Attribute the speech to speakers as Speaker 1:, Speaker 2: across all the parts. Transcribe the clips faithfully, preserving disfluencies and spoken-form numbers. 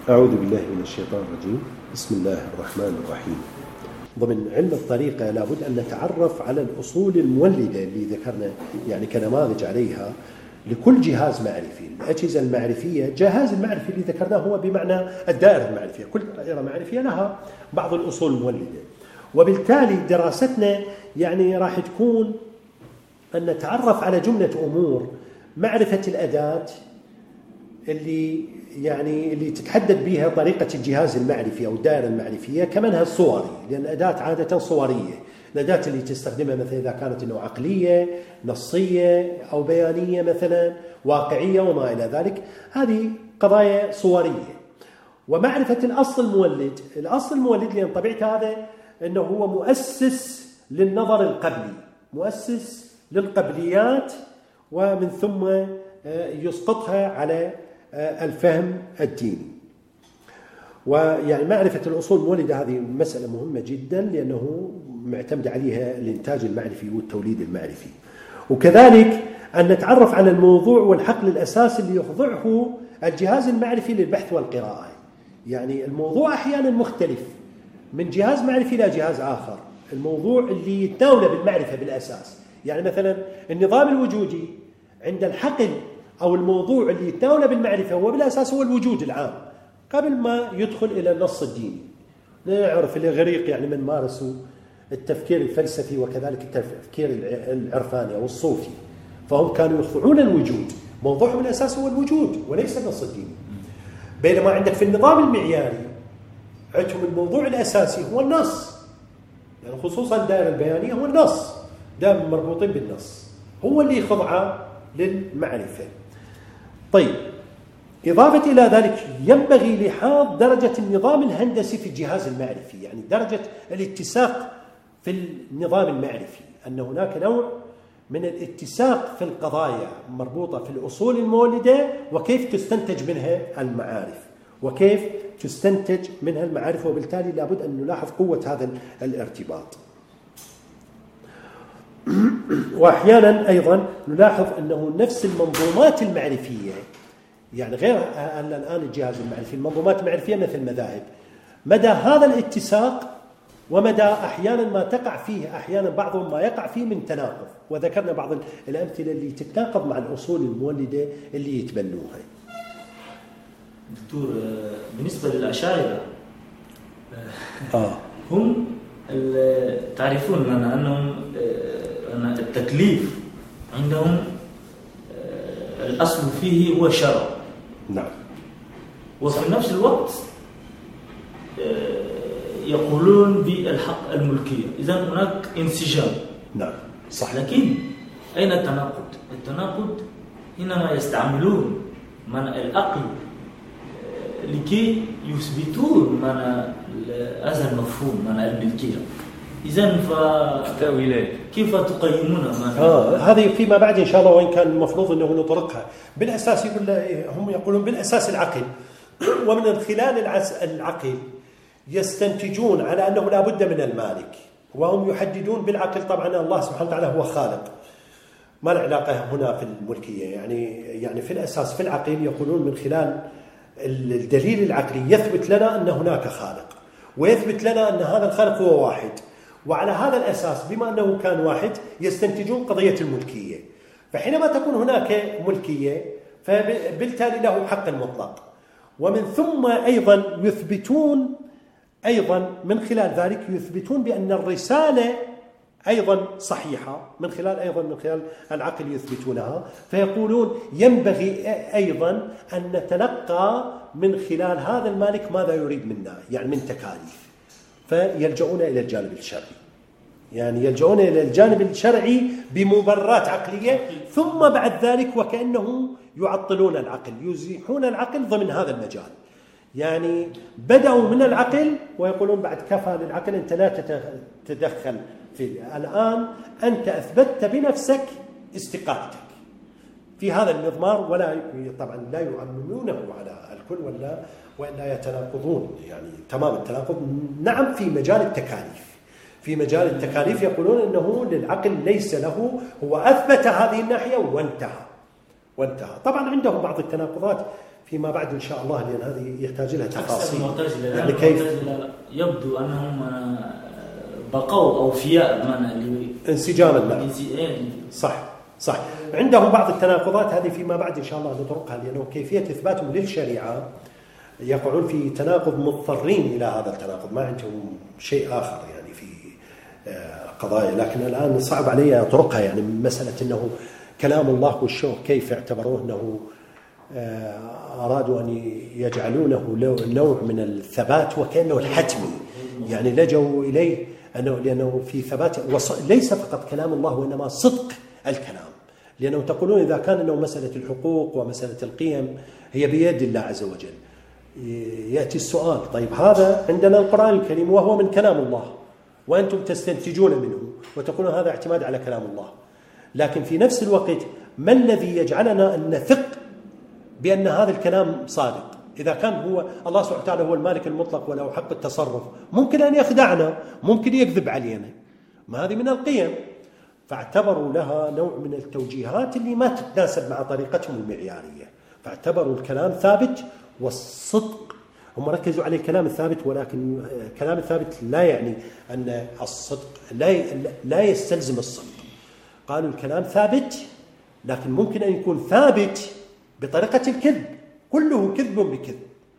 Speaker 1: أعوذ بالله من الشيطان الرجيم. بسم الله الرحمن الرحيم. ضمن علم الطريقة لابد أن نتعرف على الأصول المولدة اللي ذكرنا يعني كنماذج عليها لكل جهاز معرفي. الأجهزة المعرفية، جهاز المعرفي اللي ذكرناه هو بمعنى الدائرة المعرفية، كل دائرة معرفية لها بعض الأصول المولدة، وبالتالي دراستنا يعني راح تكون أن نتعرف على جملة أمور: معرفة الأداة اللي يعني اللي تتحدد بها طريقة الجهاز المعرفي أو الدائرة المعرفية كمنهج صوري، لأن الأداة عادة صورية. الأداة اللي تستخدمها مثلا إذا كانت إنه عقلية، نصية أو بيانية مثلا، واقعية وما إلى ذلك، هذه قضايا صورية. ومعرفة الأصل المولد، الأصل المولد لأن طبيعة هذا أنه هو مؤسس للنظر القبلي، مؤسس للقبليات، ومن ثم يسقطها على الفهم الديني. ويعني معرفة الأصول المولدة هذه مسألة مهمة جدا، لأنه معتمد عليها الإنتاج المعرفي والتوليد المعرفي. وكذلك أن نتعرف على الموضوع والحقل الأساسي اللي يخضعه الجهاز المعرفي للبحث والقراءة. يعني الموضوع أحيانا مختلف من جهاز معرفي إلى جهاز آخر، الموضوع اللي يتناوله بالمعرفة بالأساس. يعني مثلا النظام الوجودي عند الحقل أو الموضوع اللي يتناوله بالمعرفة هو بالأساس هو الوجود العام قبل ما يدخل إلى النص الديني. نعرف الإغريق يعني من مارسوا التفكير الفلسفي وكذلك التفكير العرفاني أو الصوفي، فهم كانوا يخضعون الوجود، موضوعهم الأساس هو الوجود وليس النص الديني. بينما عندك في النظام المعياري عندهم الموضوع الأساسي هو النص، يعني خصوصا الدائرة البيانية هو النص، دائما مربوطين بالنص، هو اللي يخضع للمعرفة. طيب، إضافة إلى ذلك ينبغي لحاظ درجة النظام الهندسي في الجهاز المعرفي، يعني درجة الاتساق في النظام المعرفي، أن هناك نوع من الاتساق في القضايا مربوطة في الأصول المولدة وكيف تستنتج منها المعارف وكيف تستنتج منها المعارف، وبالتالي لابد أن نلاحظ قوة هذا الارتباط. وأحيانا أيضا نلاحظ أنه نفس المنظومات المعرفية، يعني غير أن الآن الجهاز المعرفي، المنظومات المعرفية مثل المذاهب، مدى هذا الاتساق ومدى أحيانا ما تقع فيه، أحيانا بعضهم ما يقع فيه من تناقض، وذكرنا بعض الأمثلة اللي تتناقض مع الأصول المولدة اللي يتبنوها.
Speaker 2: دكتور، بالنسبة للأشاعرة
Speaker 1: آه.
Speaker 2: هم تعرفون لنا أنهم أن التكليف عندهم الأصل فيه هو الشرع.
Speaker 1: نعم.
Speaker 2: وفي صح. نفس الوقت يقولون بالحق الملكية، إذن هناك انسجام.
Speaker 1: نعم صح.
Speaker 2: لكن أين التناقض؟ التناقض حينما يستعملون من العقل لكي يثبتون من هذا المفهوم من الملكية. إذن ف كيف تقيمون
Speaker 1: آه هذه فيما بعد إن شاء الله، وإن كان المفروض أنه نطرقها. بالأساس يقول هم يقولون بالأساس العقل، ومن خلال العقل يستنتجون على أنه لا بد من المالك، وهم يحددون بالعقل طبعا الله سبحانه وتعالى هو خالق، ما العلاقة هنا في الملكية. يعني يعني في الأساس في العقل يقولون من خلال الدليل العقلي يثبت لنا أن هناك خالق، ويثبت لنا أن هذا الخالق هو واحد، وعلى هذا الأساس بما أنه كان واحد يستنتجون قضية الملكية. فحينما تكون هناك ملكية فبالتالي له حق مطلق، ومن ثم أيضا يثبتون أيضا من خلال ذلك يثبتون بأن الرسالة أيضا صحيحة، من خلال أيضا من خلال العقل يثبتونها. فيقولون ينبغي أيضا أن نتلقى من خلال هذا المالك ماذا يريد منا، يعني من تكاليف، فيلجؤون إلى الجانب الشرعي، يعني يلجؤون إلى الجانب الشرعي بمبررات عقلية، ثم بعد ذلك وكأنه يعطلون العقل، يزيحون العقل ضمن هذا المجال. يعني بدأوا من العقل ويقولون بعد كفى للعقل، أنت لا تتدخل في الآن، أنت أثبتت بنفسك استقامتك في هذا المضمار، ولا طبعا لا يعممونه على الكل ولا ولا يتناقضون، يعني تمام التناقض. نعم في مجال التكاليف، في مجال التكاليف يقولون أنه للعقل ليس له، هو أثبت هذه الناحية وانتهى وانتهى. طبعا عندهم بعض التناقضات فيما بعد إن شاء الله، لأن هذه يحتاج لها تفاصيل.
Speaker 2: يعني كيف يبدو أنهم بقوا أوفياء بمعنى
Speaker 1: انسجاما. صح صح. عندهم بعض التناقضات هذه فيما بعد إن شاء الله نطرقها، لأنه كيفية إثباتهم للشريعة يقعون في تناقض، مضطرين إلى هذا التناقض، ما عندهم شيء آخر يعني في قضايا. لكن الآن صعب علي أطرقها، يعني مسألة أنه كلام الله والشوق كيف اعتبروه أنه أرادوا أن يجعلونه نوع من الثبات وكأنه الحتمي، يعني لجوا إليه أنه لأنه في ثبات ليس فقط كلام الله وإنما صدق الكلام، لأنه تقولون إذا كان أنه مسألة الحقوق ومسألة القيم هي بيد الله عز وجل، يأتي السؤال طيب هذا عندنا القرآن الكريم وهو من كلام الله وأنتم تستنتجون منه وتقولون هذا اعتماد على كلام الله، لكن في نفس الوقت ما الذي يجعلنا أن نثق بأن هذا الكلام صادق؟ إذا كان هو الله سبحانه وتعالى هو المالك المطلق وله حق التصرف، ممكن أن يخدعنا، ممكن يكذب علينا، ما هذه من القيم. فاعتبروا لها نوع من التوجيهات اللي ما تتناسب مع طريقتهم المعيارية، فاعتبروا الكلام ثابت والصدق، هم ركزوا على الكلام الثابت، ولكن الكلام الثابت لا يعني أن الصدق لا لا يستلزم الصدق. قالوا الكلام ثابت لكن ممكن أن يكون ثابت بطريقة الكذب، كله كذب بكذب.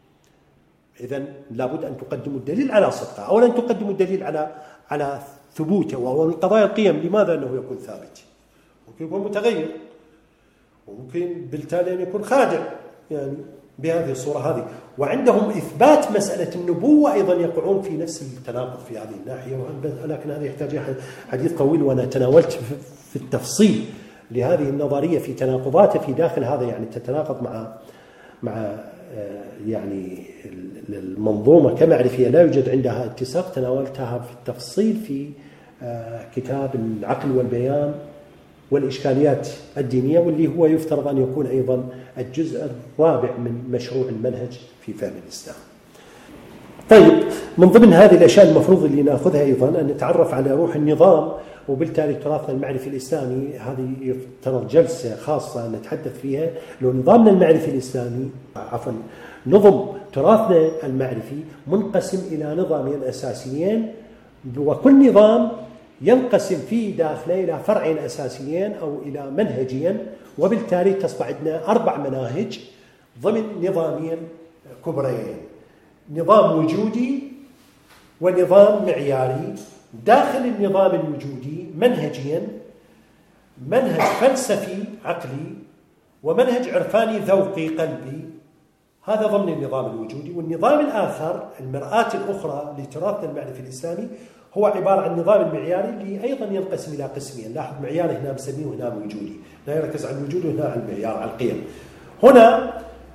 Speaker 1: إذن لابد أن تقدموا الدليل على صدقه، أولا تقدموا الدليل على على ثبوته. وهو من قضايا القيم لماذا أنه يكون ثابت؟ ممكن يكون متغير، وممكن بالتالي أن يكون خادع، يعني بهذه الصورة هذه. وعندهم إثبات مسألة النبوة أيضا يقعون في نفس التناقض في هذه الناحية، ولكن هذا يحتاج حديث طويل، وأنا تناولت في التفصيل لهذه النظرية في تناقضاتها في داخل هذا، يعني تتناقض مع مع يعني المنظومة كمعرفية لا يوجد عندها اتساق. تناولتها في التفصيل في كتاب العقل والبيان والإشكاليات الدينية، واللي هو يفترض أن يكون أيضا الجزء الرابع من مشروع المنهج في فهم الإسلام. طيب، من ضمن هذه الأشياء المفروض اللي نأخذها أيضا أن نتعرف على روح النظام، وبالتالي تراثنا المعرفي الإسلامي هذه يفترض جلسة خاصة نتحدث فيها. لو نظامنا المعرفي الإسلامي عفوا نظم تراثنا المعرفي منقسم إلى نظامين أساسيين، وكل نظام ينقسم في داخله إلى فرعين أساسيين أو إلى منهجين، وبالتالي تصبح عندنا أربع مناهج ضمن نظامين كبريين: نظام وجودي ونظام معياري. داخل النظام الوجودي منهجين: منهج فلسفي عقلي ومنهج عرفاني ذوقي قلبي، هذا ضمن النظام الوجودي. والنظام الآخر، المرآة الأخرى لتراثنا المعرفي الإسلامي، هو عبارة عن النظام المعياري اللي أيضا ينقسم إلى قسمين. لاحظ، معياري هنا بسميه وهنا وجودي، هنا يركز على الوجود وهنا على المعيار على القيم. هنا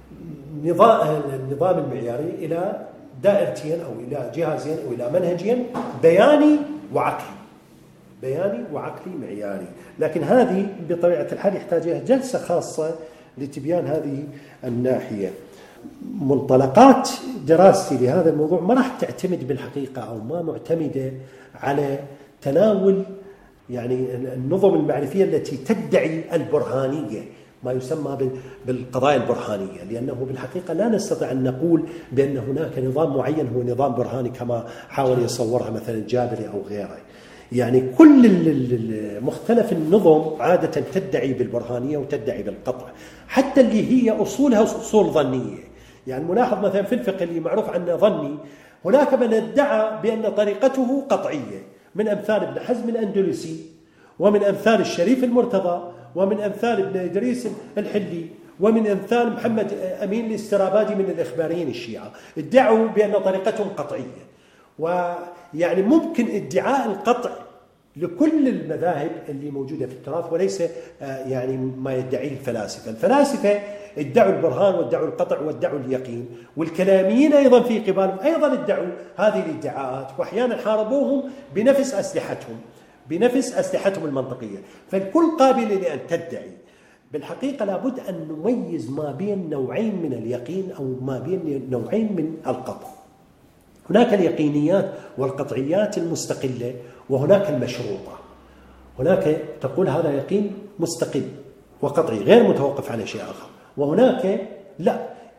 Speaker 1: نظام النظام المعياري إلى دائرتين أو إلى جهازين أو إلى منهجين: بياني وعقلي، بياني وعقلي معياري. لكن هذه بطبيعة الحال يحتاج إلى جلسة خاصة لتبيان هذه الناحية. منطلقات دراستي لهذا الموضوع ما راح تعتمد بالحقيقة أو ما معتمدة على تناول يعني النظم المعرفية التي تدعي البرهانية، ما يسمى بالقضايا البرهانية، لأنه بالحقيقة لا نستطيع أن نقول بأن هناك نظام معين هو نظام برهاني كما حاول يصورها مثلا الجابري أو غيره. يعني كل مختلف النظم عادة تدعي بالبرهانية وتدعي بالقطع، حتى اللي هي أصولها أصول ظنية. يعني ملاحظ مثلا في الفقه اللي معروف عنه ظني، هناك من ادعى بأن طريقته قطعية، من أمثال ابن حزم الأندلسي، ومن أمثال الشريف المرتضى، ومن أمثال ابن إدريس الحلي، ومن أمثال محمد أمين الاسترابادي من الإخباريين الشيعة، ادعوا بأن طريقتهم قطعية. ويعني ممكن ادعاء القطع لكل المذاهب اللي موجودة في التراث، وليس يعني ما يدعيه الفلاسفة. الفلاسفة ادعوا البرهان وادعوا القطع وادعوا اليقين، والكلاميين أيضا في قبالهم أيضا ادعوا هذه الادعاءات، وأحيانا حاربوهم بنفس أسلحتهم بنفس أسلحتهم المنطقية. فالكل قابل لأن تدعي. بالحقيقة لابد أن نميز ما بين نوعين من اليقين أو ما بين نوعين من القطع. هناك اليقينيات والقطعيات المستقلة، وهناك المشروطة. هناك تقول هذا يقين مستقل وقطعي غير متوقف على شيء آخر، وهناك لا،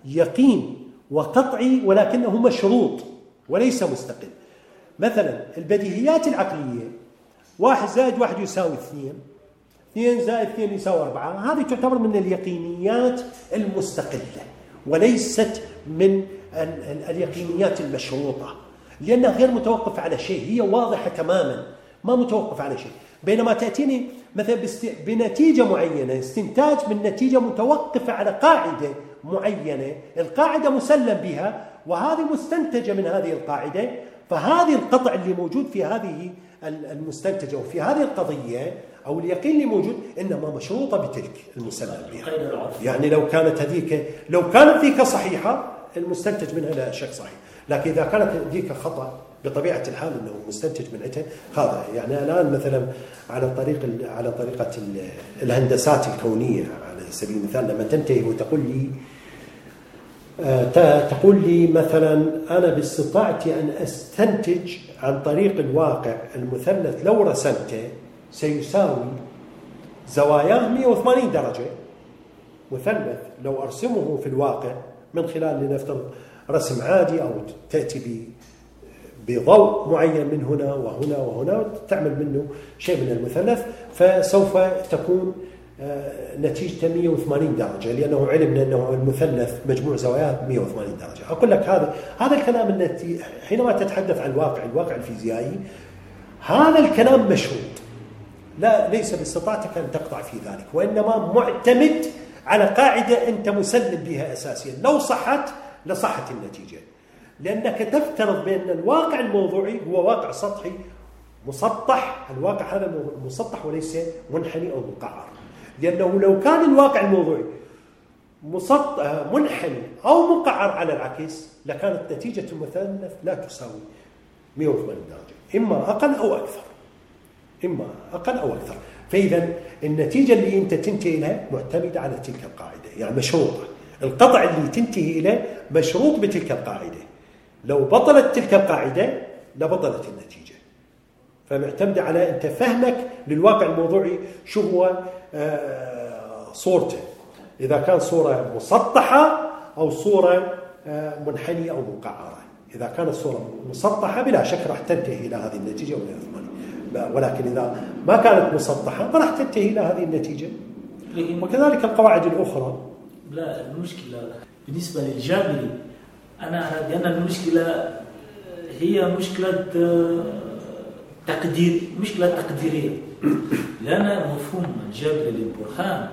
Speaker 1: يقين وقطعي ولكنه مشروط وليس مستقل. مثلا البديهيات العقلية، واحد زائد واحد يساوي اثنين، اثنين زائد اثنين يساوي أربعة، هذه تعتبر من اليقينيات المستقلة وليست من اليقينيات المشروطة، لأنها غير متوقفة على شيء، هي واضحة تماما ما متوقفة على شيء. بينما تأتيني مثلا بنتيجة معينة، استنتاج من نتيجة متوقفة على قاعدة معينة، القاعدة مسلم بها وهذه مستنتجة من هذه القاعدة، فهذه القطع اللي موجود في هذه المستنتجة وفي هذه القضية أو اليقين اللي موجود إنما مشروطة بتلك المسلم بها. يعني لو كانت هذيك لو كانت ذيك صحيحة المستنتج منها لا شك صحيح، لكن إذا كانت ذيك خطأ بطبيعة الحال إنه مستنتج من عندها هذا. يعني الآن مثلا على طريق على طريقة الهندسات الكونية على سبيل المثال، لما تنتهي وتقول لي تقول لي مثلا أنا باستطاعتي أن أستنتج عن طريق الواقع المثلث لو رسمته سيساوي زواياه مئة وثمانين درجة. مثلث لو أرسمه في الواقع من خلال لنفترض رسم عادي أو تأتي بضوء معين من هنا وهنا وهنا تعمل منه شيء من المثلث، فسوف تكون نتيجة مئة وثمانين درجة، لأنه علمنا أنه المثلث مجموع زواياه مئة وثمانين درجة. أقول لك هذا هذا الكلام التي حينما تتحدث عن الواقع الواقع الفيزيائي، هذا الكلام مشروط، لا ليس باستطاعتك أن تقطع في ذلك، وإنما معتمد على قاعدة أنت مسلم بها أساسيا، لو صحت لصحت النتيجة، لأنك تفترض بأن الواقع الموضوعي هو واقع سطحي مسطح، الواقع هذا مسطح وليس منحني أو مقعر، لأنه لو كان الواقع الموضوعي مسطح منحني أو مقعر على العكس لكانت نتيجة المثلث لا تساوي مئة وثمانين درجة، إما أقل أو أكثر، إما أقل أو أكثر. فإذا النتيجة اللي أنت تنتهي لها معتمدة على تلك القاعدة، يعني مشروطة، القطع اللي تنتهي إليه مشروط بتلك القاعدة، لو بطلت تلك القاعدة لبطلت النتيجة. فمعتمدة على أنت فهمك للواقع الموضوعي شو هو آه صورته، إذا كان صورة مسطحة أو صورة آه منحنية أو مقعرة. إذا كانت صورة مسطحة بلا شك راح تنتهي إلى هذه النتيجة ولا ثمانية، ولكن إذا ما كانت مسطحة ما راح تنتهي إلى هذه النتيجة. وكذلك القواعد الأخرى.
Speaker 2: لا المشكلة بالنسبة للجابري أنا أرى بأن المشكلة هي مشكلة تقدير، مشكلة تقديرية، لأن مفهوم الجابري للبرهان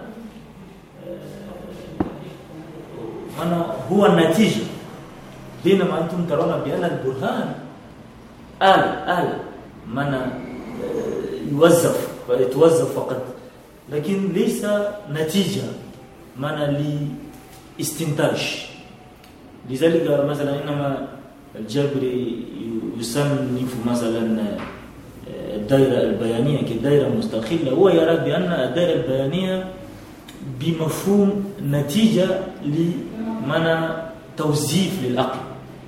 Speaker 2: هو النتيجة، بينما أنتم ترون بأن البرهان آلة آلة من يوظف ويتوظف فقط، لكن ليس نتيجة من لاستنتاج. لذلك مثلا إنما الجابري يصنف مثلا الدائرة البيانية كدائرة مستقلة، هو يرى بأن الدائرة البيانية بمفهوم نتيجة لمن توظيف للعقل،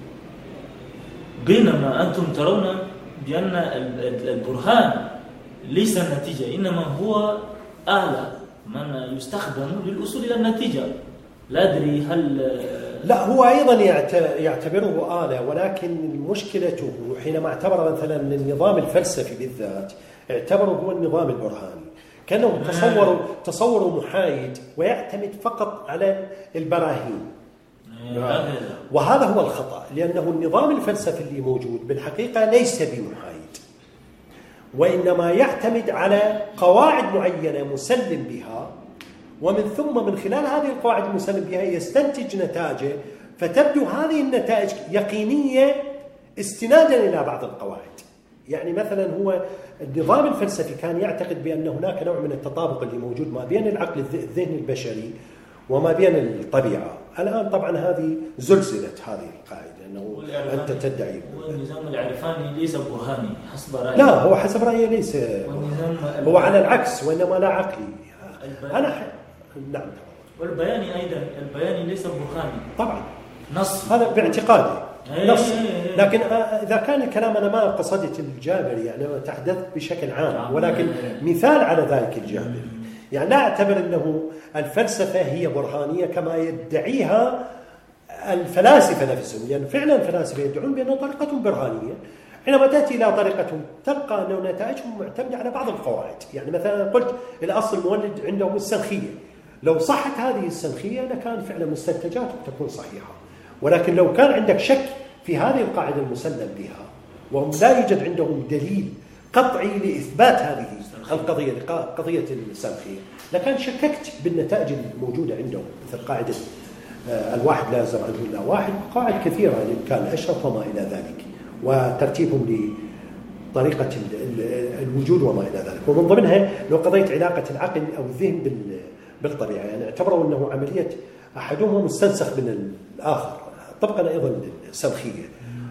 Speaker 2: بينما أنتم ترون بأن البرهان ليس نتيجة، إنما هو آلة من يستخدم للوصول إلى النتيجة. لا أدري هل
Speaker 1: لا هو أيضا يعتبره آلة، ولكن مشكلته حينما اعتبر مثلا النظام الفلسفي بالذات اعتبره هو النظام البرهاني، كانوا تصوروا تصوروا محايد ويعتمد فقط على البراهين، وهذا هو الخطأ، لأنه النظام الفلسفي اللي موجود بالحقيقة ليس بمحايد، وإنما يعتمد على قواعد معينة مسلم بها، ومن ثم من خلال هذه القواعد المسلم بها يستنتج نتائج، فتبدو هذه النتائج يقينية استنادا إلى بعض القواعد. يعني مثلا هو النظام الفلسفي كان يعتقد بأن هناك نوع من التطابق اللي موجود ما بين العقل الذهني البشري وما بين الطبيعة. الآن طبعا هذه زلزلت هذه القاعدة، أنه أنت تدعي
Speaker 2: والنظام العرفاني ليس برهاني حسب رأيي.
Speaker 1: لا هو حسب رأيي ليس، هو على العكس وإنما لا عقلي. أنا ح... نعم.
Speaker 2: والبياني أيضا البياني ليس برهاني
Speaker 1: طبعا،
Speaker 2: نص،
Speaker 1: هذا باعتقادي نص، لكن إذا كان الكلام أنا ما قصدت الجابري، يعني أنا تحدثت بشكل عام، ولكن مثال على ذلك الجابري. يعني لا أعتبر أنه الفلسفة هي برهانية كما يدعيها الفلاسفة نفسهم، لأن يعني فعلا الفلاسفة يدعون بأنها طريقة برهانية. حينما تأتي إلى طريقة تلقى أن نتائجهم معتمدة على بعض القواعد. يعني مثلا قلت الأصل المولد عندهم السنخية، لو صحت هذه السنخية لكان فعلا مستنتجاتهم تكون صحيحة. ولكن لو كان عندك شك في هذه القاعدة المسلم بها وهم لا يوجد عندهم دليل قطعي لإثبات هذه القضية قضية السنخية، لكان شككت بالنتائج الموجودة عندهم، مثل قاعدة الواحد لا يزرع عنه إلا واحد، قواعد كثيرة كان أشرف وما إلى ذلك، وترتيبهم لطريقة الوجود وما إلى ذلك. ومن ضمنها لو قضيت علاقة العقل أو الذهن بالطبيعة، يعني اعتبروا أنه عملية أحدهم مستنسخ من الآخر طبقا أيضا للسنخية.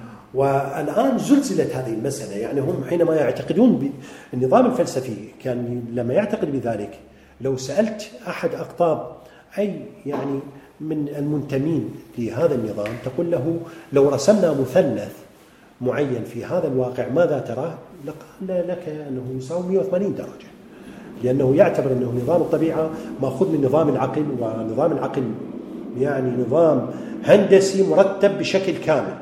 Speaker 1: والآن زلزلت هذه المسألة، يعني هم حينما يعتقدون بالنظام الفلسفي كان لما يعتقد بذلك لو سألت أحد أقطاب أي يعني من المنتمين لهذا النظام تقول له لو رسمنا مثلث معين في هذا الواقع ماذا تراه؟ لقال لك أنه يساوي مئة وثمانين درجة، لأنه يعتبر أنه نظام الطبيعة مأخوذ من نظام العقل، ونظام العقل يعني نظام هندسي مرتب بشكل كامل.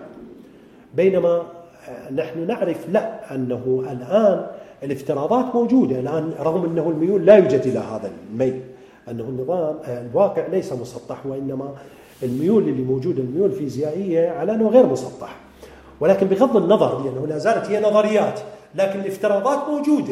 Speaker 1: بينما نحن نعرف لا، أنه الآن الافتراضات موجودة الآن رغم أنه الميول لا يوجد إلى هذا الميل، أنه النظام الواقع ليس مسطح، وإنما الميول اللي موجودة الميول الفيزيائية على أنه غير مسطح. ولكن بغض النظر لأنه لا زالت هي نظريات، لكن الافتراضات موجودة.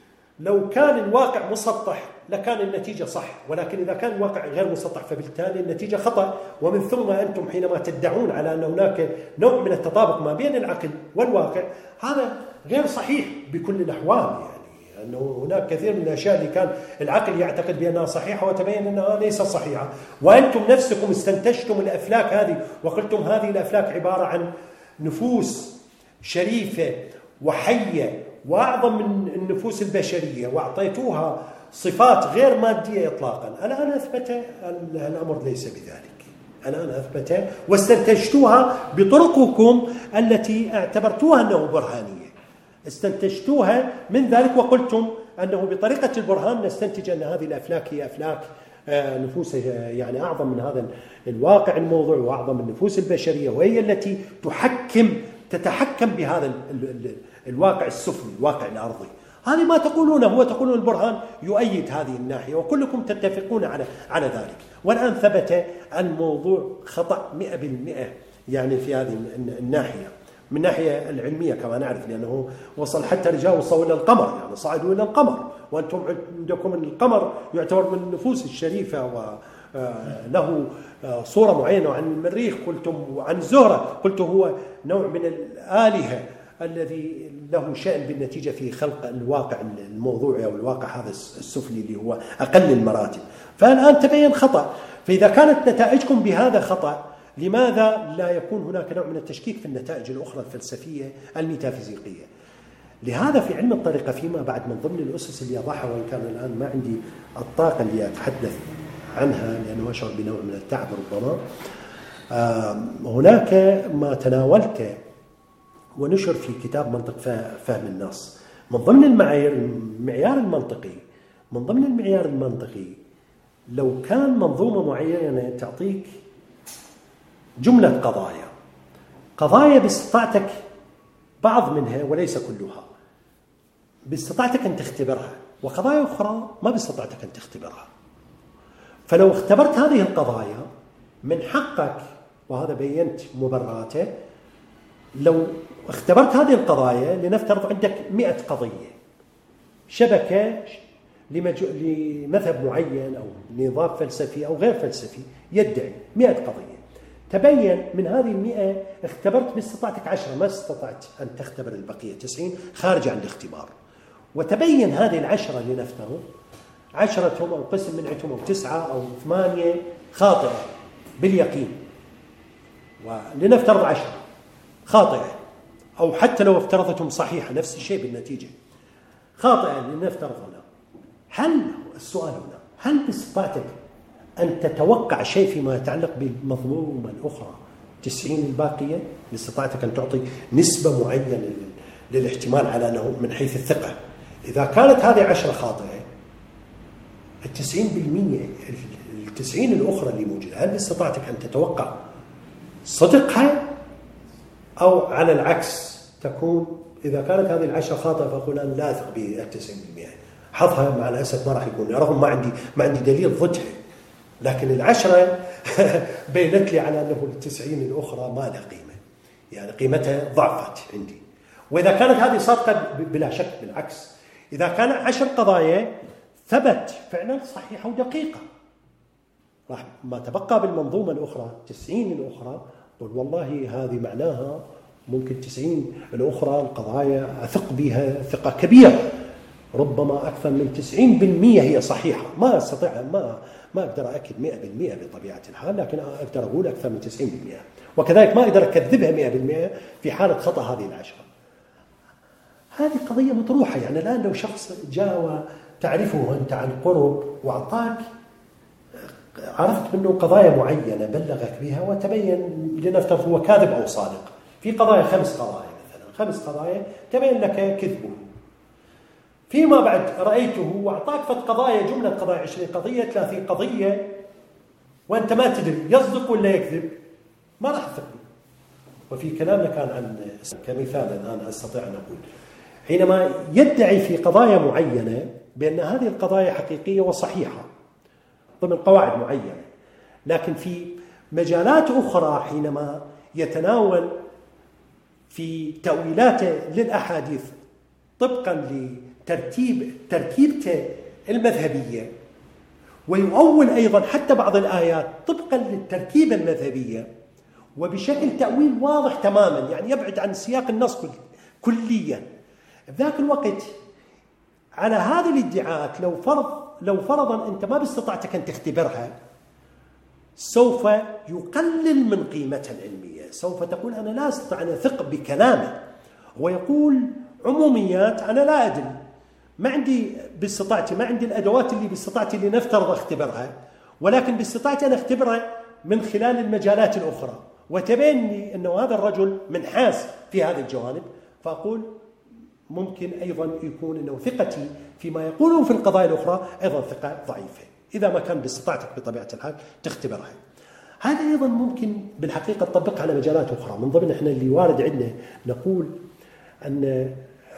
Speaker 1: لو كان الواقع مسطح لكان النتيجة صح، ولكن إذا كان الواقع غير مسطح فبالتالي النتيجة خطأ. ومن ثم أنتم حينما تدعون على أن هناك نوع من التطابق ما بين العقل والواقع، هذا غير صحيح بكل الأحوال. يعني أنه هناك كثير من الأشياء اللي كان العقل يعتقد بأنها صحيحة وتبين أنها ليست صحيحة، وأنتم نفسكم استنتجتم الأفلاك هذه وقلتم هذه الأفلاك عبارة عن نفوس شريفة وحية وأعظم من النفوس البشرية، وأعطيتوها صفات غير مادية إطلاقا. الآن أثبت الأمر ليس بذلك، الآن أثبت واستنتجتوها بطرقكم التي اعتبرتوها أنه برهانية، استنتجتوها من ذلك وقلتم أنه بطريقة البرهان نستنتج أن هذه الأفلاك هي أفلاك نفوس يعني أعظم من هذا الواقع الموضوع وأعظم من النفوس البشرية، وهي التي تحكم تتحكم بهذا الواقع السفلي الواقع الأرضي. هذه ما تقولونه هو تقولون البرهان يؤيد هذه الناحية وكلكم تتفقون على على ذلك. والآن ثبت الموضوع خطأ مئة بالمئة يعني في هذه الناحية، من الناحية العلمية كما نعرف، لأنه وصل حتى رجال وصلوا إلى القمر، يعني صعدوا إلى القمر، وأنتم عندكم القمر يعتبر من النفوس الشريفة وله صورة معينة. عن المريخ قلتم، وعن الزهرة قلتم هو نوع من الآلهة الذي له شأن بالنتيجة في خلق الواقع الموضوعي أو الواقع هذا السفلي اللي هو أقل المراتب. فالآن تبين خطأ. فإذا كانت نتائجكم بهذا خطأ، لماذا لا يكون هناك نوع من التشكيك في النتائج الأخرى الفلسفية الميتافيزيقية؟ لهذا في علم الطريقة فيما بعد من ضمن الأسس اللي أضعها، وإن كان الآن ما عندي الطاقة اللي أتحدث عنها لأنه أشعر بنوع من التعب ربما، هناك ما تناولته ونشر في كتاب منطق فهم النص من ضمن المعايير المعيار المنطقي. من ضمن المعيار المنطقي لو كان منظومة معينة تعطيك جملة قضايا قضايا باستطاعتك بعض منها وليس كلها باستطاعتك أن تختبرها، وقضايا أخرى ما باستطاعتك أن تختبرها، فلو اختبرت هذه القضايا من حقك، وهذا بينت مبرراته، لو اختبرت هذه القضايا لنفترض عندك مئة قضية شبكة لمذهب معين أو نظام فلسفي أو غير فلسفي يدعي مئة قضية، تبين من هذه المئة اختبرت باستطاعتك عشرة، ما استطعت أن تختبر البقية تسعين خارج عن الاختبار، وتبين هذه العشرة لنفترض عشرتهم أو قسم منعتهم أو تسعة أو ثمانية خاطئة باليقين، ولنفترض عشرة خاطئة، أو حتى لو افترضتهم صحيحة نفس الشيء بالنتيجة خاطئة لنفترض هنا. هل السؤال هنا هل باستطاعتك أن تتوقع شيء فيما يتعلق بالمضمون الأخرى تسعين الباقية؟ باستطاعتك أن تعطي نسبة معينة للاحتمال على أنه من حيث الثقة، إذا كانت هذه عشرة خاطئة التسعين بالمئة التسعين الأخرى اللي موجودة، هل باستطاعتك أن تتوقع صدقها، أو على العكس تكون إذا كانت هذه العشرة خاطئة فأقول أنا لا أثق بالتسعين بالمئة، حظها مع الأسف ما راح يكون، رغم ما عندي ما عندي دليل ضدها، لكن العشرة بينت لي على أنه التسعين الأخرى ما لها قيمة، يعني قيمتها ضعفت عندي. وإذا كانت هذه صادقة بلا شك بالعكس، إذا كان عشر قضايا ثبت فعلا صحيحة ودقيقة، راح ما تبقى بالمنظومة الأخرى تسعين الأخرى قل والله هذه معناها ممكن تسعين الأخرى القضايا أثق بها ثقة كبيرة، ربما أكثر من تسعين بالمئة هي صحيحة، ما أستطيع ما ما أقدر أكد مئة بالمئة بطبيعة الحال، لكن أقدر أقول أكثر من تسعين بالمئة، وكذلك ما أقدر أكذبها مئة بالمئة في حالة خطأ هذه العشرة. هذه قضية مطروحة. يعني الآن لو شخص جاء وتعرفه أنت عن قرب وأعطاك، عرفت منه قضايا معينة بلغك بها وتبين لنفترض هو كاذب أو صادق في قضايا، خمس قضايا مثلا، خمس قضايا تبين لك كذبه، فيما بعد رأيته وأعطاك فت قضايا، جملة قضايا عشرين قضية ثلاثين قضية وأنت ما تدري يصدق ولا يكذب، ما راح تثق. وفي كلامنا كان عن كمثال الآن أستطيع أن أقول حينما يدعي في قضايا معينة بأن هذه القضايا حقيقية وصحيحة ضمن قواعد معينة، لكن في مجالات أخرى حينما يتناول في تأويلاته للأحاديث طبقا لترتيب ترتيبته المذهبية، ويؤول أيضا حتى بعض الآيات طبقا للتركيبة المذهبية وبشكل تأويل واضح تماما، يعني يبعد عن سياق النص كليا. ذاك الوقت على هذه الادعاءات لو فرض لو فرضا أنت ما باستطاعتك أن تختبرها، سوف يقلل من قيمتها العلمية، سوف تقول أنا لا أستطيع أن أثق بكلامه، ويقول عموميات أنا لا أدري، ما عندي باستطاعتي ما عندي الأدوات اللي باستطاعتي اللي نفترض أختبرها، ولكن باستطاعتي أن أختبرها من خلال المجالات الأخرى، وتبين لي أنه هذا الرجل منحاز في هذه الجوانب، فأقول ممكن أيضا يكون أنه ثقتي فيما يقوله في القضايا الأخرى أيضا ثقة ضعيفة، إذا ما كان باستطاعتك بطبيعة الحال تختبرها. هذا أيضا ممكن بالحقيقة تطبقها على مجالات أخرى. من ضمن إحنا اللي وارد عندنا نقول أن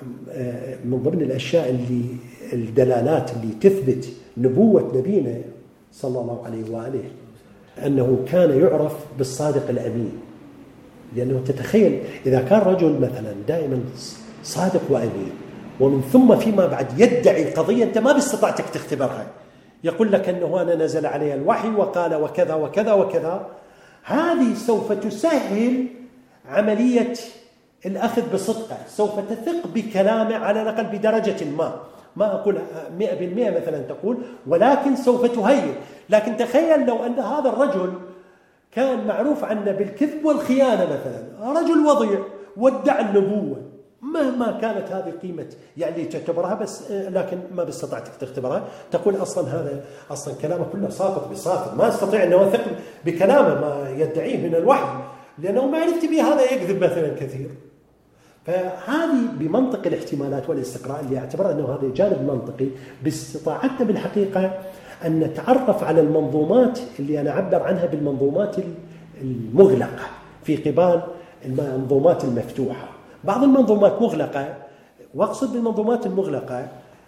Speaker 1: من ضمن الأشياء اللي الدلالات اللي تثبت نبوة نبينا صلى الله عليه وآله أنه كان يعرف بالصادق الأمين، لأنه تتخيل إذا كان رجل مثلا دائما صادق وأمين ومن ثم فيما بعد يدعي قضية أنت ما باستطاعتك تختبرها، يقول لك أنه أنا نزل علي الوحي وقال وكذا وكذا وكذا، هذه سوف تسهل عملية الأخذ بصدقه، سوف تثق بكلامه على الأقل بدرجة ما، ما أقول مئة بالمئة مثلا تقول، ولكن سوف تهيئ. لكن تخيل لو أن هذا الرجل كان معروف عنه بالكذب والخيانة مثلا، رجل وضيع وادعى النبوة، مهما كانت هذه قيمة يعني تعتبرها، بس لكن ما باستطاعتك تختبرها، تقول أصلا هذا أصلا كلامه كله ساقط بساقط، ما استطيع أن أثق بكلامه ما يدعيه من الوحي، لأنه ما عرفت به هذا يكذب مثلا كثير. فهذه بمنطق الاحتمالات والاستقراء اللي يعتبر أنه هذا جانب منطقي، باستطاعتنا بالحقيقة أن نتعرف على المنظومات اللي أنا أعبر عنها بالمنظومات المغلقة في قبال المنظومات المفتوحة. بعض المنظومات مغلقة، واقصد بالمنظومات المغلقة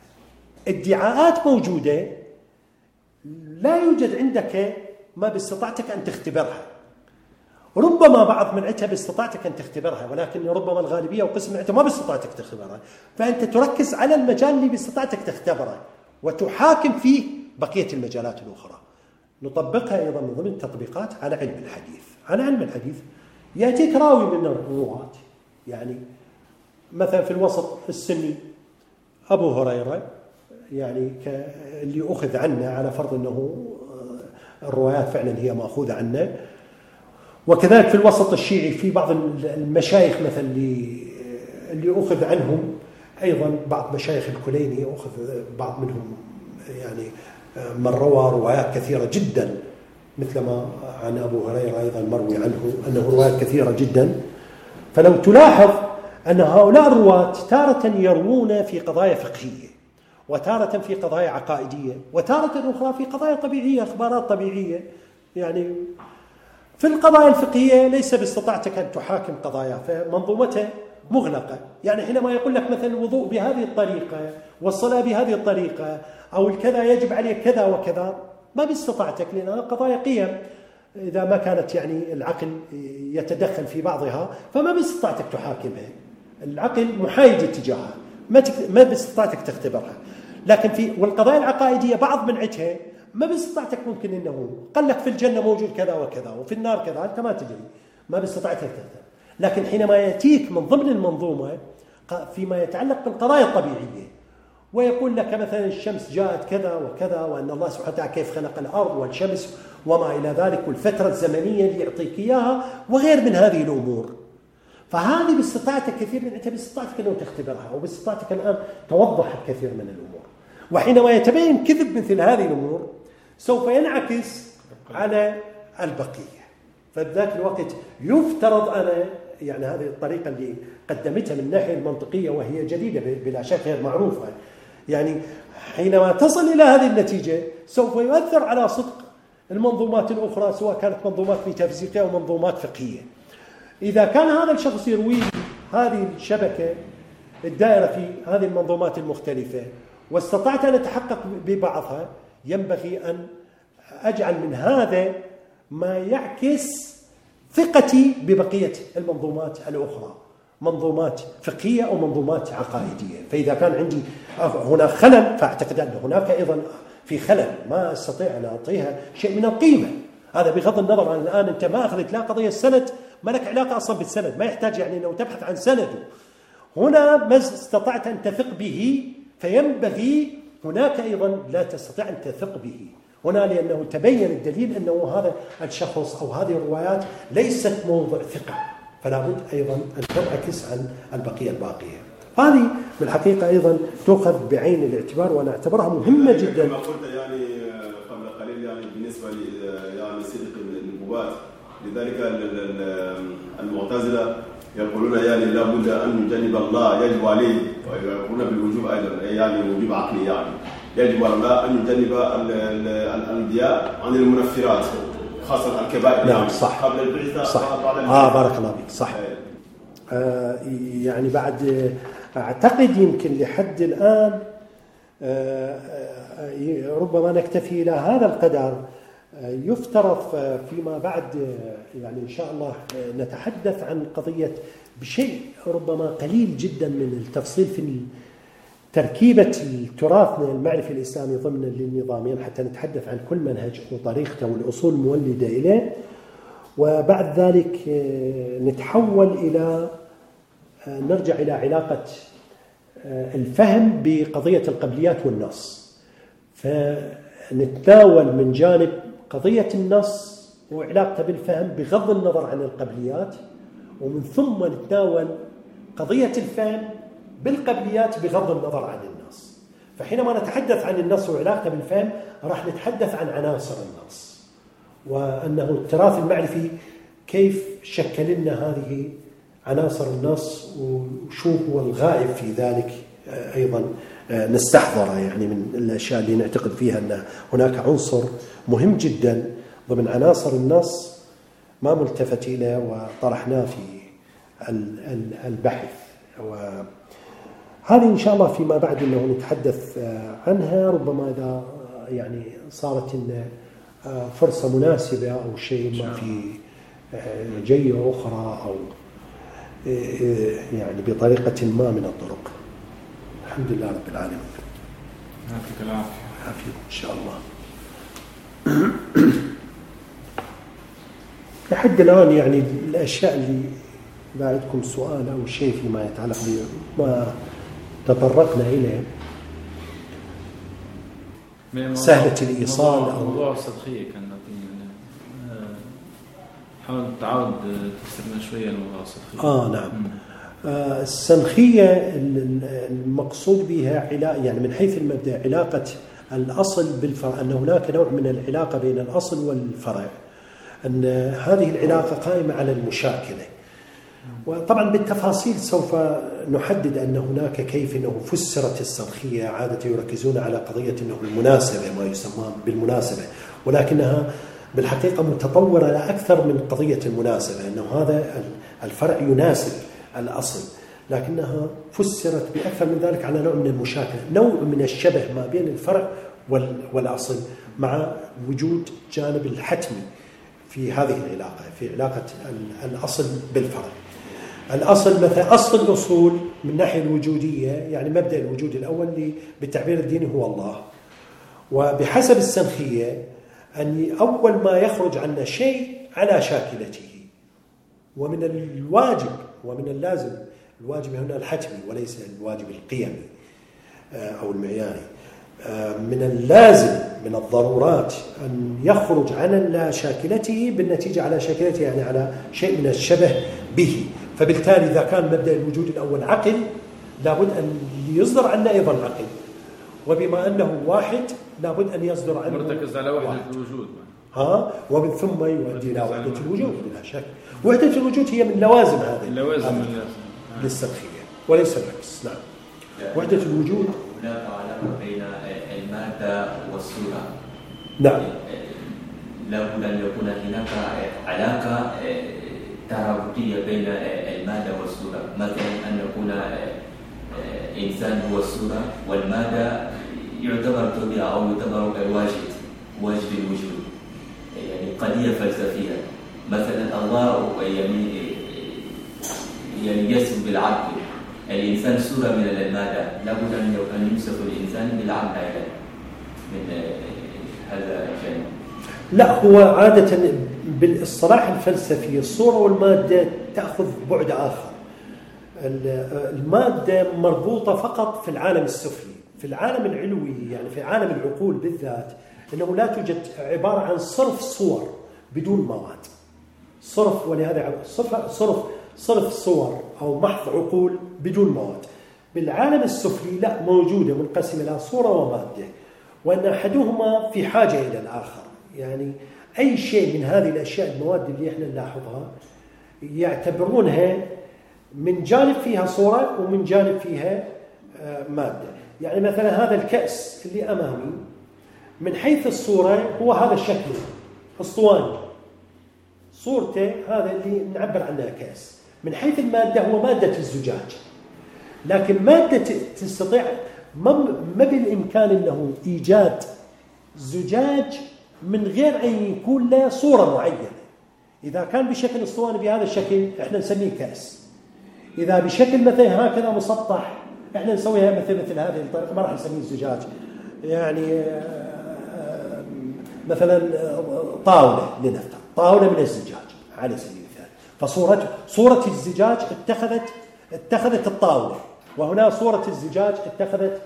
Speaker 1: ادعاءات موجودة لا يوجد عندك ما باستطاعتك أن تختبرها، ربما بعض منعتها باستطاعتك أن تختبرها، ولكن ربما الغالبية وقسم منعتها ما باستطاعتك تختبرها، فأنت تركز على المجال اللي باستطاعتك تختبره وتحاكم فيه بقية المجالات الأخرى. نطبقها أيضا من ضمن التطبيقات على علم الحديث. على علم الحديث يأتيك راوي من الرواة، يعني مثلا في الوسط السني أبو هريرة، يعني اللي أخذ عنه على فرض أنه الروايات فعلا هي مأخوذة عنه، وكذلك في الوسط الشيعي في بعض المشايخ مثلا اللي اللي أخذ عنهم أيضا بعض مشايخ الكليني، أخذ بعض منهم يعني من روى روايات كثيرة جدا، مثل ما عن أبو هريرة أيضا مروي عنه أنه روايات كثيرة جدا. فلو تلاحظ أن هؤلاء الرواة تارة يروون في قضايا فقهية، وتارة في قضايا عقائدية، وتارة أخرى في قضايا طبيعية، أخبارات طبيعية يعني. في القضايا الفقهية ليس باستطاعتك أن تحاكم قضايا، فمنظومته مغلقة. يعني حينما يقول لك مثلا الوضوء بهذه الطريقة والصلاة بهذه الطريقة أو الكذا يجب عليك كذا وكذا، ما باستطاعتك، لأنها قضايا قيم. إذا ما كانت يعني العقل يتدخل في بعضها فما باستطاعتك تحاكمها، العقل محايد اتجاهها، ما ما باستطاعتك تختبرها. لكن في والقضايا العقائدية بعض منعتها ما باستطاعتك، ممكن انه قال لك في الجنة موجود كذا وكذا وفي النار كذا، انت ما تدري، ما باستطاعتك تختبر. لكن حينما ياتيك من ضمن المنظومة فيما يتعلق بالقضايا الطبيعية ويقول لك مثلا الشمس جاءت كذا وكذا، وأن الله سبحانه وتعالى كيف خلق الأرض والشمس وما إلى ذلك، والفترة الزمنية اللي يعطيك إياها وغير من هذه الأمور، فهذه باستطاعتك كثير من أنت باستطاعتك أنه تختبرها، وباستطاعتك الآن توضح الكثير من الأمور. وحينما يتبين كذب مثل هذه الأمور سوف ينعكس على البقية. فبذاك الوقت يفترض أنا يعني هذه الطريقة اللي قدمتها من الناحية المنطقية وهي جديدة بلا شك غير معروفة، يعني حينما تصل إلى هذه النتيجة سوف يؤثر على صدق المنظومات الأخرى سواء كانت منظومات ميتافيزيقية أو منظومات فقهية. إذا كان هذا الشخص يروي هذه الشبكة الدائرة في هذه المنظومات المختلفة واستطعت أن أتحقق ببعضها، ينبغي أن أجعل من هذا ما يعكس ثقتي ببقية المنظومات الأخرى، منظومات فقهية أو منظومات عقائدية. فإذا كان عندي هنا خلل فأعتقد أن هناك أيضا في خلل ما أستطيع أن أعطيها شيء من القيمة. هذا بغض النظر عن الآن أنت ما أخذت لا قضية السند، ما لك علاقة أصلا بالسند، ما يحتاج يعني أنه تبحث عن سنده. هنا ما استطعت أن تثق به فينبغي هناك أيضا لا تستطيع أن تثق به هنا، لأنه تبين الدليل أنه هذا الشخص أو هذه الروايات ليست موضع ثقة، فلا بد أيضا أن تنعكس عن البقية الباقية. هذه بالحقيقة أيضا تؤخذ بعين الاعتبار وأنا أعتبرها مهمة جدا.
Speaker 3: كما قلت يعني قبل قليل يعني بالنسبة يعني صدق النبوات، لذلك المعتزلة يقولون يعني لا بد أن نجنب الله يجب عليه، ويقولون بالوجوب أيضا يعني وجوب عقلي، يعني يجب على الله أن نجنب الأنبياء عن المنفرات خاصة الكبائر.
Speaker 1: نعم صح
Speaker 3: قبل البعثة
Speaker 1: صح. آه بارك الله فيك صح. آه يعني بعد أعتقد يمكن لحد الآن آه آه ربما نكتفي إلى هذا القدر. آه يفترض فيما بعد آه يعني إن شاء الله آه نتحدث عن قضية بشيء ربما قليل جدا من التفصيل في تركيبة تراثنا المعرفي الإسلامي ضمن للنظامين، حتى نتحدث عن كل منهج وطريقته والأصول المولدة إليه، وبعد ذلك نتحول إلى نرجع إلى علاقة الفهم بقضية القبليات والنص، فنتناول من جانب قضية النص وعلاقته بالفهم بغض النظر عن القبليات، ومن ثم نتناول قضية الفهم بالقبليات بغض النظر عن النص. فحينما نتحدث عن النص وعلاقته بالفهم راح نتحدث عن عناصر النص، وأنه التراث المعرفي كيف شكل لنا هذه عناصر النص وشو هو الغائب في ذلك أيضا نستحضره، يعني من الأشياء اللي نعتقد فيها أن هناك عنصر مهم جدا ضمن عناصر النص ما ملتفت إليه وطرحناه في البحث. وهذه إن شاء الله فيما بعد أنه نتحدث عنها، ربما إذا يعني صارت إن فرصة مناسبة أو شيء ما في جية أخرى أو يعني بطريقة ما من الطرق. الحمد لله رب العالمين.
Speaker 4: يعطيك العافية.
Speaker 1: عافية إن شاء الله. لحد الآن يعني الأشياء اللي إذا عندكم سؤال أو شيء فيما يتعلق بما تطرقنا إليه سهلة الإيصال أو
Speaker 4: موضوع الصدقية كان حاول تعود تفسرنا شوية الموضوع الصدقية.
Speaker 1: آه نعم. آه السنخية المقصود بها علاقة يعني من حيث المبدأ علاقة الأصل بالفرع، أن هناك نوع من العلاقة بين الأصل والفرع، أن هذه العلاقة قائمة على المشاكلة. وطبعا بالتفاصيل سوف نحدد أن هناك كيف أنه فسرت السنخية. عادة يركزون على قضية أنه المناسبة ما يسمى بالمناسبة، ولكنها بالحقيقة متطورة لأكثر من قضية المناسبة، أنه هذا الفرع يناسب الأصل، لكنها فسرت بأكثر من ذلك على نوع من المشاكلة، نوع من الشبه ما بين الفرع والأصل، مع وجود جانب الحتمي في هذه العلاقة، في علاقة الأصل بالفرع. الأصل مثلا أصل الأصول من ناحية الوجودية، يعني مبدأ الوجود الأول بالتعبير الديني هو الله، وبحسب السنخية أن أول ما يخرج عنا شيء على شاكلته، ومن الواجب ومن اللازم، الواجب هنا الحتمي وليس الواجب القيمي أو المعياري، من اللازم من الضرورات أن يخرج عن شاكلته بالنتيجة على شاكلته، يعني على شيء من الشبه به. فبالتالي إذا كان مبدأ الوجود الأول عقل، لابد أن يصدر عنا أيضا عقل، وبما أنه واحد لابد أن يصدر عنه
Speaker 4: مرتكز على وحدة الوجود،
Speaker 1: ها ومن ثم يؤدي إلى وحدة الوجود بلا شك. وحدة الوجود هي من لوازم هذه
Speaker 4: اللوازم
Speaker 1: للسنخية وليس العكس. نعم. وحدة الوجود
Speaker 5: هناك علاقة بين المادة والصورة.
Speaker 1: نعم.
Speaker 5: لابد أن يكون هناك علاقة ترابطية بين المادة والصورة، مثلا أن يكون إنسان هو الصورة والمادة يعتبر طبيعة أو يعتبر الواجد واجد الوجود، يعني قضية فلسفية. مثلا الله يعني يعني يصف بالعقل، الإنسان صورة من المادة، لابد أن يوصف الإنسان بالعقل أيضا من هذا الجانب.
Speaker 1: لا، هو عادة بالاصطلاح الفلسفي الصورة والمادة تأخذ بعد آخر. المادة مربوطة فقط في العالم السفلي، في العالم العلوي يعني في عالم العقول بالذات، إنه لا توجد، عبارة عن صرف صور بدون مواد، صرف، ولهذا صرف صرف صرف صور أو محض عقول بدون مواد. بالعالم السفلي لا، موجودة منقسمة إلى صورة ومادة، وأن أحدهما في حاجة إلى الآخر. يعني أي شيء من هذه الأشياء المواد اللي إحنا نلاحظها يعتبرونها من جانب فيها صورة ومن جانب فيها مادة. يعني مثلا هذا الكأس اللي أمامي من حيث الصورة هو هذا الشكل اسطواني، صورته هذا اللي نعبر عنها كأس. من حيث المادة هو مادة الزجاج، لكن مادة تستطيع ما بالإمكان أنه إيجاد زجاج من غير أن يكون له صورة معينة. إذا كان بشكل اسطواني بهذا الشكل إحنا نسميه كأس، إذا بشكل مثلا هكذا مسطح إحنا نسويها مثل مثل هذه الطريقة، ما راح نسميه زجاج. يعني مثلا طاولة لنفترض، طاولة من الزجاج على سبيل المثال، فصورة صورة الزجاج اتخذت اتخذت الطاولة، وهنا صورة الزجاج اتخذت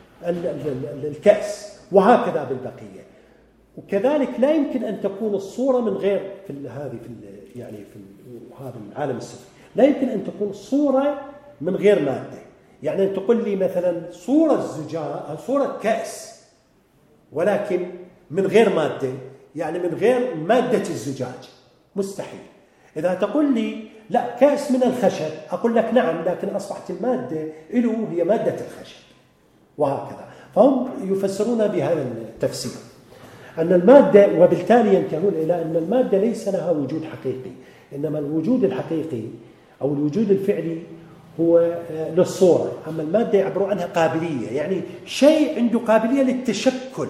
Speaker 1: الكأس، وهكذا بالبقية. وكذلك لا يمكن أن تكون الصورة من غير في هذه في يعني في هذا العالم السفلي، لا يمكن أن تكون صورة من غير مادة. يعني أن تقول لي مثلا صورة الزجاج، صورة كأس ولكن من غير مادة، يعني من غير مادة الزجاج، مستحيل. إذا تقول لي لا كأس من الخشب، أقول لك نعم، لكن أصبحت المادة له هي مادة الخشب، وهكذا. فهم يفسرون بهذا التفسير أن المادة، وبالتالي ينتهون إلى أن المادة ليس لها وجود حقيقي، إنما الوجود الحقيقي أو الوجود الفعلي هو للصورة، أما المادة يعبروا عنها قابلية، يعني شيء عنده قابلية للتشكل،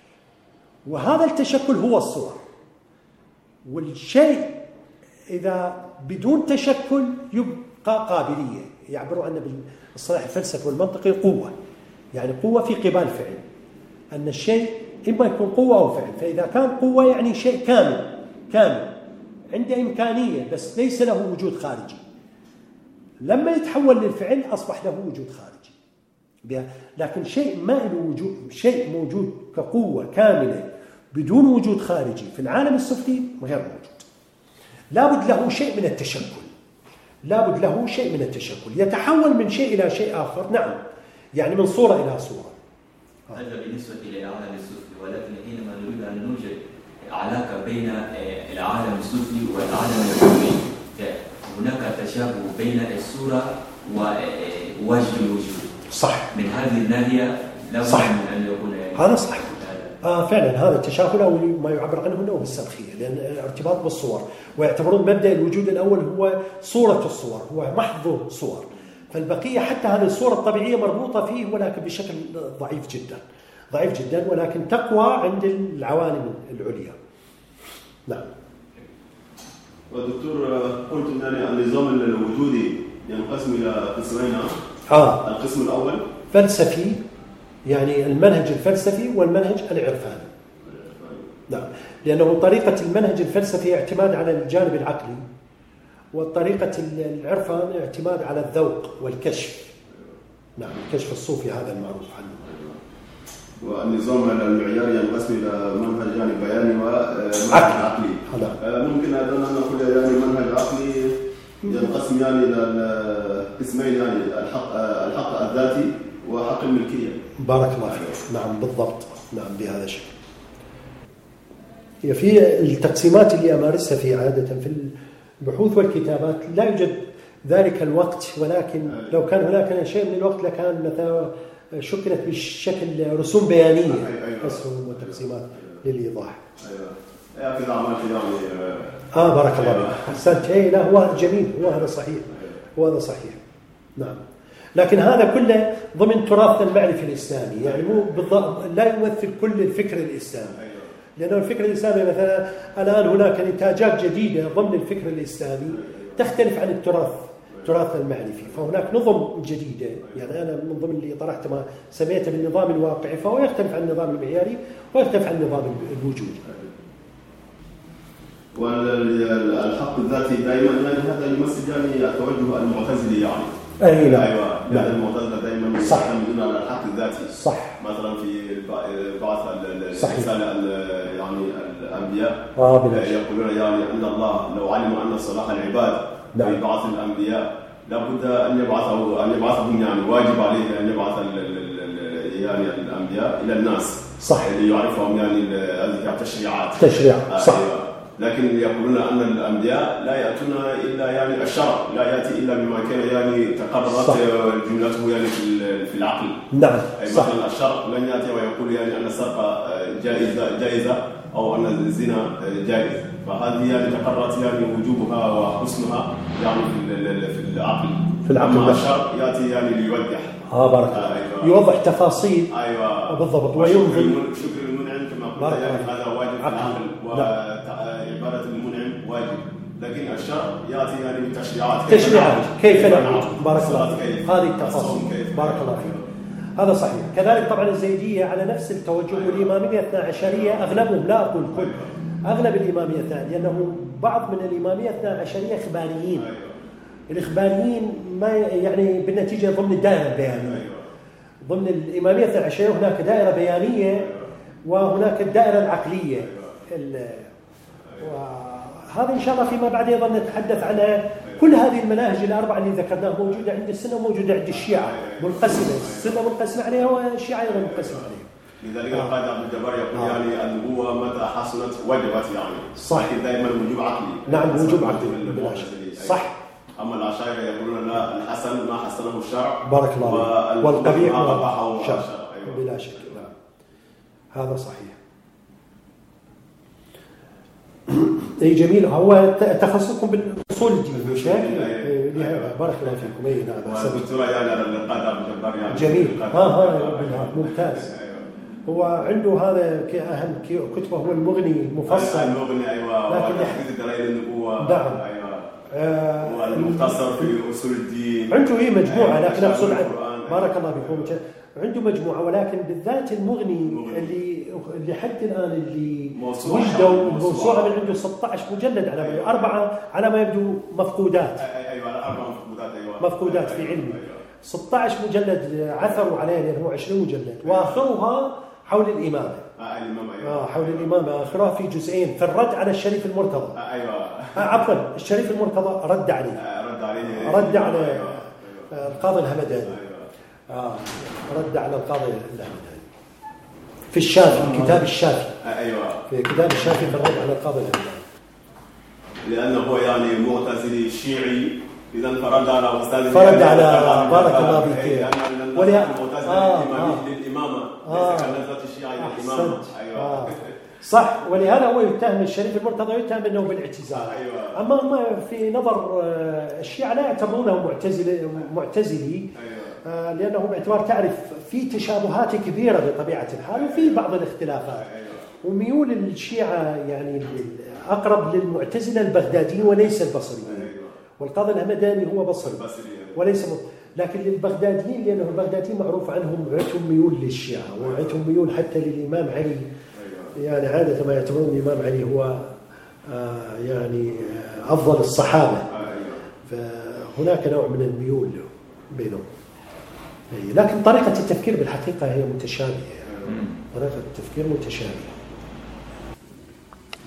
Speaker 1: وهذا التشكل هو الصورة. والشيء إذا بدون تشكل يبقى قابلية، يعبروا عنها بالصلاح الفلسفي والمنطقي قوة، يعني قوة في قبال فعل، أن الشيء إما يكون قوة أو فعل. فإذا كان قوة يعني شيء كامل كامل عنده إمكانية بس ليس له وجود خارجي، لما يتحول للفعل أصبح له وجود خارجي. لكن شيء ما له وجود، شيء موجود كقوة كاملة بدون وجود خارجي في العالم السفلي غير موجود، لابد له شيء من التشكل، لابد له شيء من التشكل، يتحول من شيء إلى شيء آخر. نعم، يعني من صورة إلى صورة.
Speaker 5: هذا بالنسبة للعالم السفلي، ولكن حينما نريد أن نوجد علاقة بين العالم السفلي والعالم العلوي، هناك تشابه بين الصورة ووجد الوجود.
Speaker 1: صح.
Speaker 5: من هذه الناحية لابد
Speaker 1: صح.
Speaker 5: من أن يكون
Speaker 1: هذا صح. آه فعلا هذا التشاكل أو ما يعبر عنه النوم السمخية، لأن الارتباط بالصور، ويعتبرون مبدأ الوجود الأول هو صورة الصور، هو محض صور، فالبقية حتى هذه الصورة الطبيعية مربوطة فيه ولكن بشكل ضعيف جدا ضعيف جدا ولكن تقوى عند العوالم العليا. نعم.
Speaker 3: ودكتور قلتم يعني النظام الوجودي ينقسم إلى قسمين.
Speaker 1: آه.
Speaker 3: القسم الأول
Speaker 1: فلسفي، يعني المنهج الفلسفي والمنهج العرفاني. نعم، لأنه طريقة المنهج الفلسفي اعتماد على الجانب العقلي، والطريقة العرفان اعتماد على الذوق والكشف. نعم، الكشف الصوفي هذا المعروف عنه.
Speaker 3: والنظام المعياري ينقسم إلى منهج يعني بياني ومنهج عقلي. ممكن أيضا أن نقول يعني منهج عقلي ينقسم يعني إلى قسمين، يعني الحق الحق الذاتي وحق الملكية.
Speaker 1: بارك الله فيك. نعم بالضبط، نعم بهذا الشكل. هي في التقسيمات اللي أمارسها في عادة في البحوث والكتابات لا يوجد ذلك الوقت، ولكن لو كان هناك شيء من الوقت لكان مثلا شكلت بشكل رسوم بيانية، أسهم وتقسيمات للإيضاح.
Speaker 3: أيوة. كذا عملت يعني.
Speaker 1: آه بارك الله فيك. أحسنت. إيه لا هو هذا جميل، هو هذا صحيح، هو هذا صحيح. نعم. لكن هذا كله ضمن تراثنا المعرفي الإسلامي، يعني مو بالضبط لا يمثل كل الفكر الإسلامي. لأنه الفكر الإسلامي مثلا الآن هناك إنتاجات جديدة ضمن الفكر الإسلامي تختلف عن التراث تراثنا المعرفي، فهناك نظم جديدة، يعني أنا من ضمن اللي طرحت ما سميته بالنظام الواقعي، فهو يختلف عن النظام المعياري ويختلف عن النظام الوجودي.
Speaker 3: والحق الذاتي دائما يعني هذا يمثل يعني التوجه المعتزلي يعني.
Speaker 1: أي نعم.
Speaker 3: أيوة. يعني المعتزلة دائما يعتمدون على الحق الذاتي.
Speaker 1: صح.
Speaker 3: مثلا في بعض الرسالة يعني الأنبياء
Speaker 1: آه
Speaker 3: يقولون يعني أن الله لو علم أن صلاح العباد
Speaker 1: نعم.
Speaker 3: في بعض الأنبياء لابد أن يبعثه أن يبعثهم يعني واجب عليه أن يبعث يعني الأنبياء إلى الناس.
Speaker 1: صح.
Speaker 3: اللي يعرفهم يعني هذه التشريعات.
Speaker 1: تشريع. صح.
Speaker 3: أيوة. لكن يقولون أن الأنبياء لا يأتون إلا يعني الشرع لا يأتي إلا بما كان يعني تقررت جملته يعني في العقل.
Speaker 1: نعم.
Speaker 3: صح. مثلا الشرع لن يأتي ويقول يعني أن السرقة جائزة جائزة أو أن الزنا جائز، فهذه يعني تقررت يعني وجوبها وحسنها يعني في العقل.
Speaker 1: في العقل.
Speaker 3: أما الشرع يأتي يعني ليوضح.
Speaker 1: آه بارك الله. أيوة. يوضح تفاصيل.
Speaker 3: أيوة.
Speaker 1: بالضبط. وينظم.
Speaker 3: شكر المنعم كما قلت يعني هذا واجب في العقل وعبادة المنعم واجب، لكن الشرع يأتي يعني بالتشريعات.
Speaker 1: تشريعات كيف نعبد. بارك الله فيك. هذه التفاصيل. بارك الله فيك. هذا صحيح. كذلك طبعا الزيدية على نفس التوجه، والإمامية الاثنا عشرية أغلبهم لا أقول كل أغلب الإمامية الثانية، لأنه بعض من الإمامية الاثنا عشرية إخباريين. الإخباريين ما يعني بالنتيجة ضمن الدائرة البيانية. ضمن الإمامية الاثنا عشرية هناك دائرة بيانية وهناك الدائرة العقلية. وهذا إن شاء الله فيما بعد أيضا نتحدث عن كل هذه المناهج الأربعة اللي ذكرناها موجودة عند السنة وموجودة عند الشيعة منقسمة، السنة منقسمة عليها والشيعة أيضا منقسمة عليها.
Speaker 3: لذلك القائد عبد الجبار يقول آه. يعني النبوة متى حصلت وجبت يعني.
Speaker 1: صح.
Speaker 3: لكن دائما وجوب عقلي.
Speaker 1: نعم وجوب عقلي. صح.
Speaker 3: أما العشائر يقولون لا الحسن ما حسنه الشرع.
Speaker 1: بارك الله. والقبيح
Speaker 3: ما قبحه الشرع.
Speaker 1: أيوة. بلا شك. نعم. هذا صحيح. اي جميل. هو تخصصكم بالاصول الدينيه. بارك الله فيكم. اي نعم.
Speaker 3: والدكتوراه يعني القائد عبد الجبار يعني.
Speaker 1: جميل. ها ها ممتاز. هو عنده هذا اهم كتبه هو المغني المفصل.
Speaker 3: المغني ايوه.
Speaker 1: لكن
Speaker 3: تحديد دلائل النبوه.
Speaker 1: نعم.
Speaker 3: ايوه. آه والمختصر في اصول الدين.
Speaker 1: عنده هي مجموعه لكن اقصد بارك الله فيكم عنده مجموعه، ولكن بالذات المغني اللي اللي حد الان اللي وجدوا موسوعه من عنده ستة عشر مجلد على ما يبدو، اربعه على ما يبدو مفقودات.
Speaker 3: ايوه اربعه مفقودات. ايوه
Speaker 1: مفقودات في علمي. ستة عشر مجلد عثروا عليه لانه عشرين مجلد، واخرها حول الامامه.
Speaker 3: اه الامامه ايوه.
Speaker 1: اه حول الامامه اخرها في جزئين، في الرد على الشريف المرتضى.
Speaker 3: آه ايوه.
Speaker 1: آه عفوا الشريف المرتضى رد عليه.
Speaker 3: آه رد عليه.
Speaker 1: رد على أيوة. آه القاضي الهمداني. أيوة. آه رد على القاضي الهمداني في الشافعي، كتاب الشافعي.
Speaker 3: آه ايوه.
Speaker 1: في كتاب الشافعي في الرد على القاضي الهمداني.
Speaker 3: لانه هو يعني معتزلي شيعي، اذا فرد على استاذ.
Speaker 1: فرد على بارك الله فيك.
Speaker 3: وليا المعتزله آه للامامه. آه. ليس كنزله الشيعه للامامه.
Speaker 1: آه. صح، ولهذا هو يتهم الشريف المرتضى يتهم انه بالاعتزال.
Speaker 3: أيوة.
Speaker 1: اما هم في نظر الشيعة لا يعتبرونه معتزلي معتزلي
Speaker 3: أيوة.
Speaker 1: آه لانه باعتبار تعرف في تشابهات كبيره بطبيعه الحال وفي بعض الاختلافات.
Speaker 3: أيوة.
Speaker 1: وميول الشيعة يعني اقرب للمعتزله البغداديين وليس البصريين.
Speaker 3: أيوة.
Speaker 1: والقاضي الهمداني هو بصري وليس م... لكن للبغداديين لانه البغداديين معروف عنهم عندهم ميول للشيعة وعندهم ميول حتى للامام علي. يعني عادة ما يعتبرون الإمام علي هو آه يعني آه أفضل الصحابة. فهناك نوع من الميول بينهم. لكن طريقة التفكير بالحقيقة هي متشابهة. طريقة التفكير متشابهة.